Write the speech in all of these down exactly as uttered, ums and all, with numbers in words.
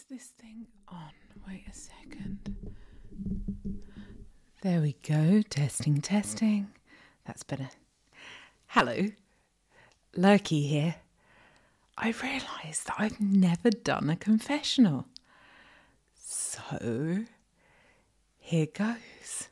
Is this thing on? Wait a second. There we go. Testing, testing. That's better. Hello. Lurky here. I realised that I've never done a confessional. So, here goes.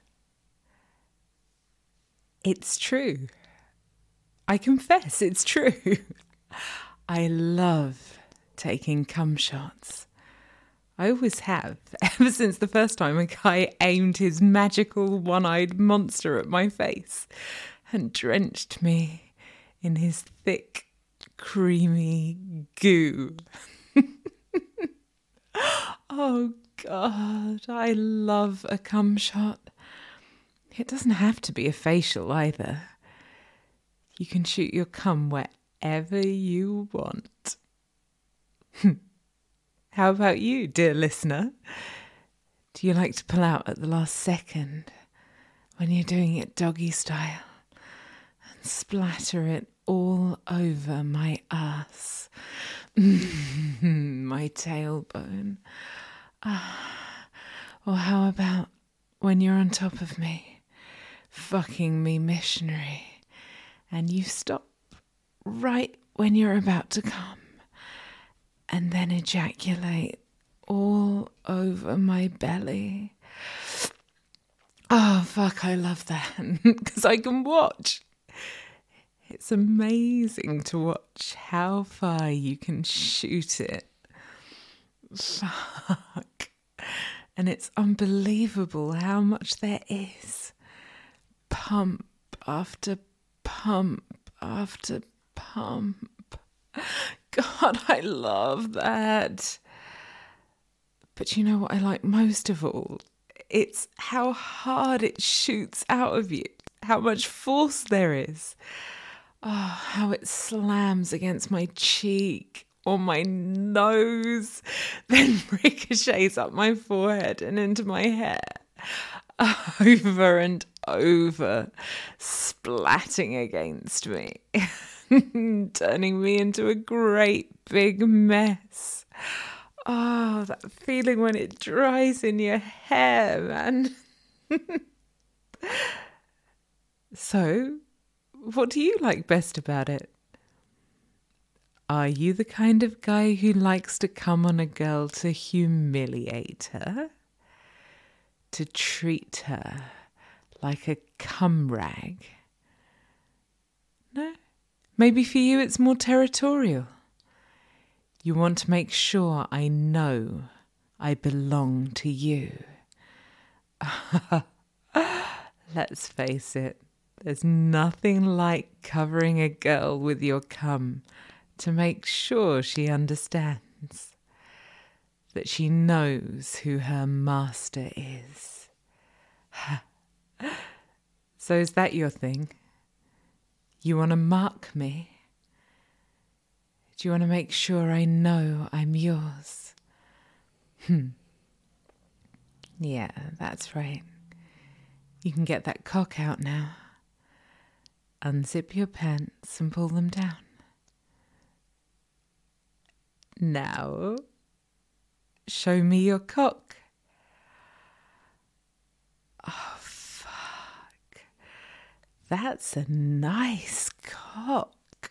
It's true. I confess, it's true. I love taking cum shots. I always have, ever since the first time a guy aimed his magical one-eyed monster at my face and drenched me in his thick, creamy goo. Oh God, I love a cum shot. It doesn't have to be a facial either. You can shoot your cum wherever you want. How about you, dear listener? Do you like to pull out at the last second when you're doing it doggy style and splatter it all over my ass, my tailbone? Ah. Or how about when you're on top of me, fucking me missionary, and you stop right when you're about to come, and then ejaculate all over my belly. Oh, fuck, I love that, because I can watch. It's amazing to watch how far you can shoot it. Fuck. And it's unbelievable how much there is. Pump after pump after pump. God, I love that. But you know what I like most of all? It's how hard it shoots out of you. How much force there is. Oh, how it slams against my cheek or my nose, then ricochets up my forehead and into my hair. Over and over, splatting against me. Turning me into a great big mess. Oh, that feeling when it dries in your hair, man. So, what do you like best about it? Are you the kind of guy who likes to come on a girl to humiliate her? To treat her like a cum rag? No? Maybe for you it's more territorial. You want to make sure I know I belong to you. Let's face it, there's nothing like covering a girl with your cum to make sure she understands that she knows who her master is. So is that your thing? You want to mark me? Do you want to make sure I know I'm yours? Hmm. Yeah, that's right. You can get that cock out now. Unzip your pants and pull them down. Now, show me your cock. Oh, fuck. That's a nice cock.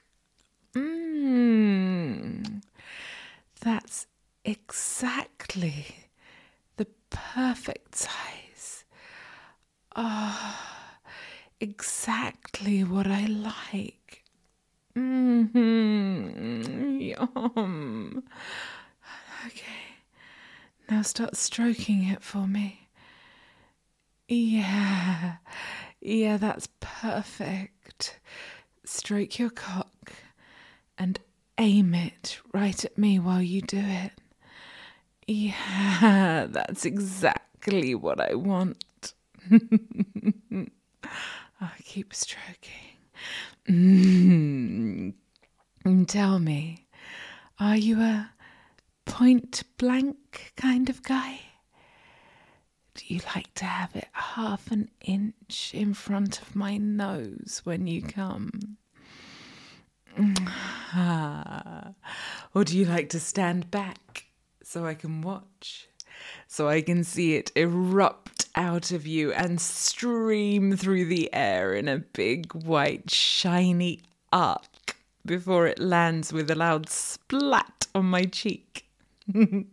Mmm. That's exactly the perfect size. Ah, oh, exactly what I like. Mm-hmm. Yum. Okay. Now start stroking it for me. Yeah. Yeah, that's perfect. Stroke your cock and aim it right at me while you do it. Yeah, that's exactly what I want. I'll keep stroking. Mm. Tell me, are you a point blank kind of guy? Do you like to have it half an inch in front of my nose when you come? Or do you like to stand back so I can watch, so I can see it erupt out of you and stream through the air in a big white shiny arc before it lands with a loud splat on my cheek. Or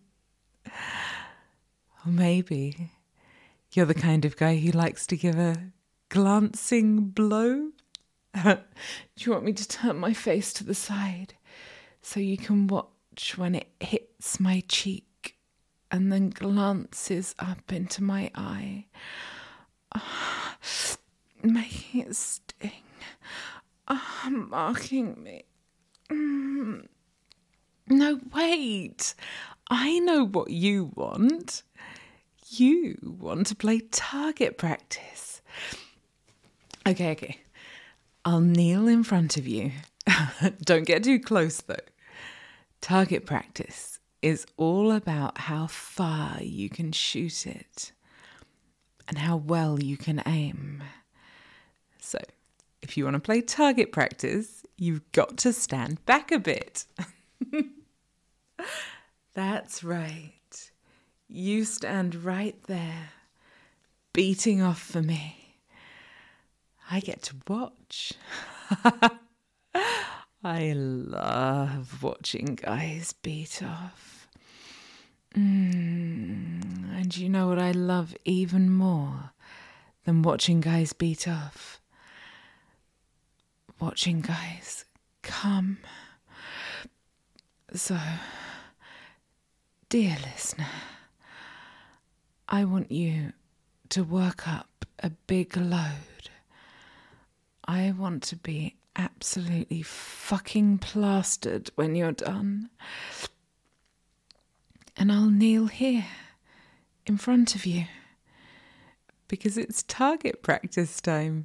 maybe you're the kind of guy who likes to give a glancing blow. Do you want me to turn my face to the side so you can watch when it hits my cheek and then glances up into my eye, oh, making it sting, oh, marking me? Mm. No, wait. I know what you want. You want to play target practice. Okay, okay. I'll kneel in front of you. Don't get too close, though. Target practice is all about how far you can shoot it and how well you can aim. So, if you want to play target practice, you've got to stand back a bit. That's right. You stand right there, beating off for me. I get to watch. I love watching guys beat off. Mm, and you know what I love even more than watching guys beat off? Watching guys come. So, dear listener, I want you to work up a big load. I want to be absolutely fucking plastered when you're done. And I'll kneel here in front of you because it's target practice time.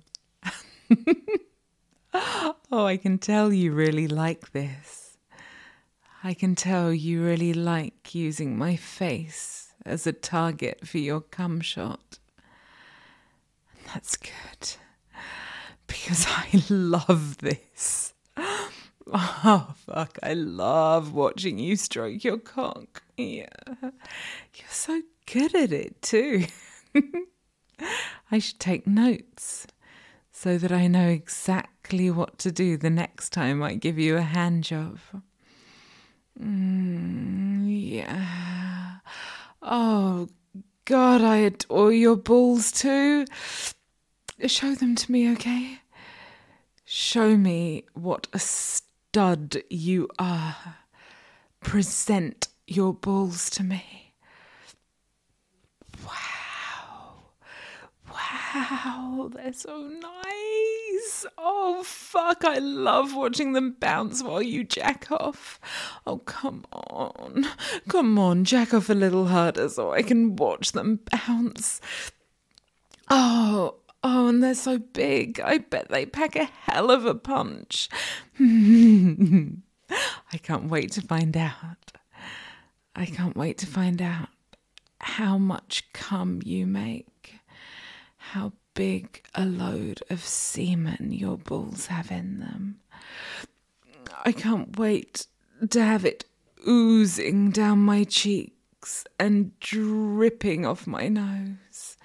Oh, I can tell you really like this. I can tell you really like using my face as a target for your cum shot. And that's good, because I love this. Oh, fuck, I love watching you stroke your cock. Yeah, you're so good at it too. I should take notes so that I know exactly what to do the next time I give you a hand job. Mm, yeah. Oh, God, I adore your balls too. Show them to me, okay? Show me what a stud you are. Present your balls to me. Wow. Wow, they're so nice. Oh, fuck, I love watching them bounce while you jack off. Oh, come on. Come on, jack off a little harder so I can watch them bounce. Oh, oh, and they're so big. I bet they pack a hell of a punch. I can't wait to find out. I can't wait to find out how much cum you make. How big a load of semen your balls have in them. I can't wait to have it oozing down my cheeks and dripping off my nose.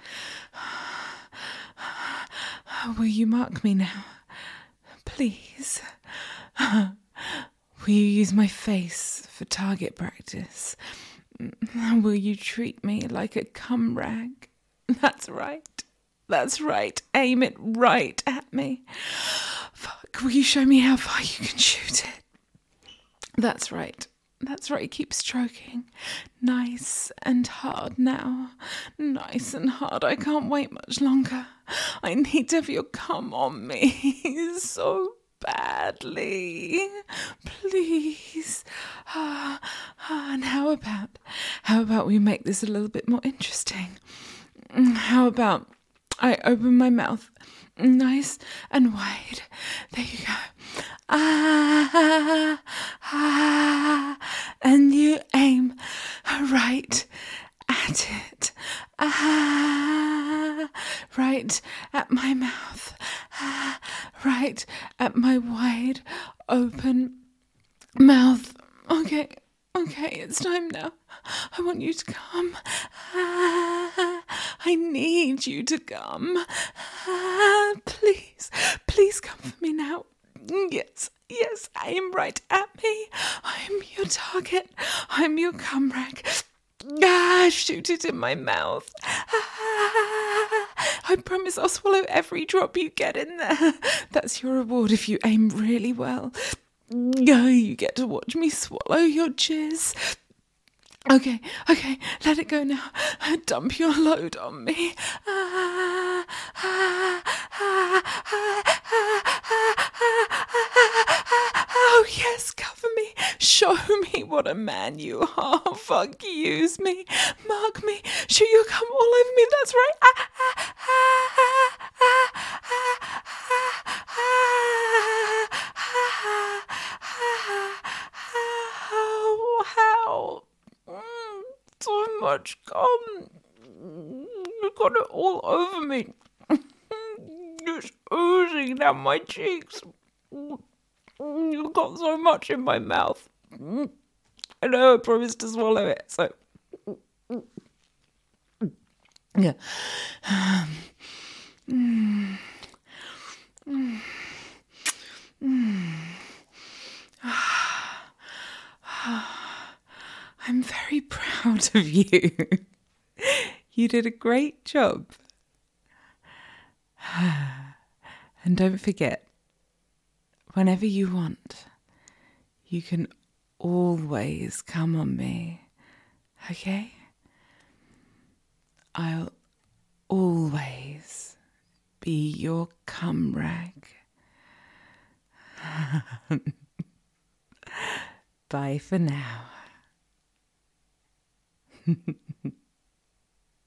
Will you mark me now? Please. Will you use my face for target practice? Will you treat me like a cum rag? That's right. That's right. Aim it right at me. Fuck, will you show me how far you can shoot it? That's right. That's right. Keep stroking. Nice and hard now. Nice and hard. I can't wait much longer. I need to have your cum on me so badly. Please. Ah, ah, and how about, how about we make this a little bit more interesting? How about I open my mouth nice and wide. There you go. Ah, ah, and you aim right at it. Ah, right at my mouth. Ah, right at my wide open mouth. Okay, Okay, it's time now. I want you to come. Ah, I need you to come. Ah, please, please come for me now. Yes, yes, aim right at me. I'm your target. I'm your cum rag. Ah, shoot it in my mouth. Ah, I promise I'll swallow every drop you get in there. That's your reward if you aim really well. Oh, you get to watch me swallow your jizz. Okay, okay, let it go now. Dump your load on me. Ah, ah, ah, ah, ah, ah, ah, oh, yes, cover me. Show me what a man you are. Fuck, use me. Mark me. Shoot your cum all over me. That's right. Ah, ah, ah, ah, ah, ah, ah, ah, ah, ah, oh, how? Mm, so much cum. You got it all over me. It's oozing down my cheeks. You got so much in my mouth. I know I promised to swallow it, so yeah. Mm. Mm. Mm. I'm very proud of you. You did a great job. And don't forget, whenever you want, you can always come on me, okay? I'll always be your cum rag. Bye for now.